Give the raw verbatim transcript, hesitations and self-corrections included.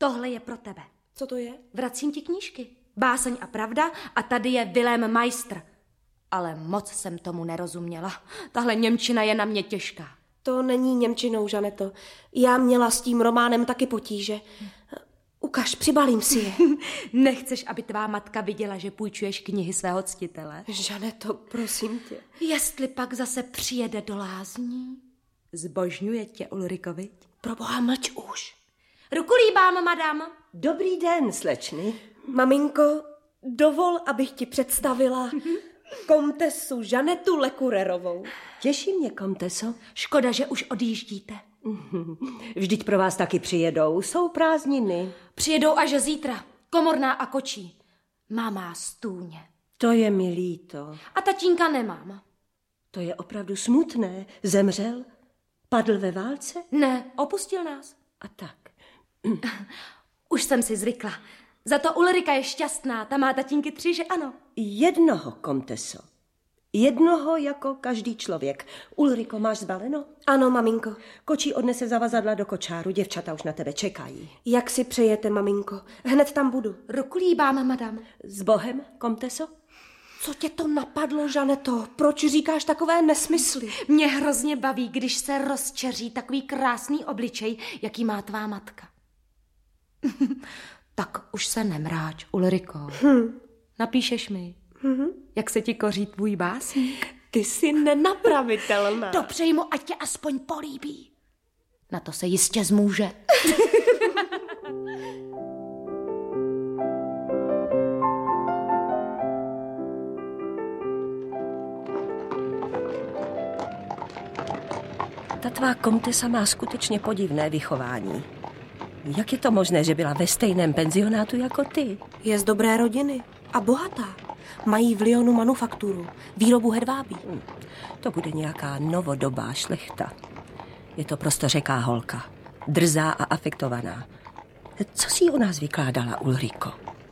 Tohle je pro tebe. Co to je? Vracím ti knížky. Báseň a pravda a tady je Vilém Meister. Ale moc jsem tomu nerozuměla. Tahle němčina je na mě těžká. To není němčinou, Žaneto. Já měla s tím románem taky potíže. Ukaž, přibalím si je. Nechceš, aby tvá matka viděla, že půjčuješ knihy svého ctitele? Žaneto, prosím tě. Jestli pak zase přijede do lázní, zbožňuje tě Ulrikovi. Proboha, mlč už. Ruku líbám, madam. Dobrý den, slečny. Maminko, dovol, abych ti představila komtesu Žanetu Lekurerovou. Těší mě, komteso. Škoda, že už odjíždíte. Vždyť pro vás taky přijedou, jsou prázdniny. Přijedou až zítra, Komorná a Kočí. Máma stůně. To je mi líto. A tatínka nemám. To je opravdu smutné. Zemřel? Padl ve válce? Ne, opustil nás. A tak. Už jsem si zvykla. Za to Ulrika je šťastná, ta má tatínky tři, že ano? Jednoho, komteso. Jednoho jako každý člověk. Ulriko, máš zbaleno? Ano, maminko. Kočí odnese zavazadla do kočáru, děvčata už na tebe čekají. Jak si přejete, maminko? Hned tam budu. Ruku líbám, madam. S Bohem, komteso? Co tě to napadlo, Žaneto? Proč říkáš takové nesmysly? Mě hrozně baví, když se rozčeří takový krásný obličej, jaký má tvá matka. Tak už se nemráč, Ulriko. Hm. Napíšeš mi, Hm. jak se ti koří tvůj básník? Ty jsi nenapravitelná. Dopřej mu, ať tě aspoň políbí. Na to se jistě zmůže. Ta tvá komtesa má skutečně podivné vychování. Jak je to možné, že byla ve stejném penzionátu jako ty? Je z dobré rodiny a bohatá. Mají v Lyonu manufakturu, výrobu hedvábí. Hm, to bude nějaká novodobá šlechta. Je to prostořeká holka. Drzá a afektovaná. Co si o nás vykládala, Ulriko?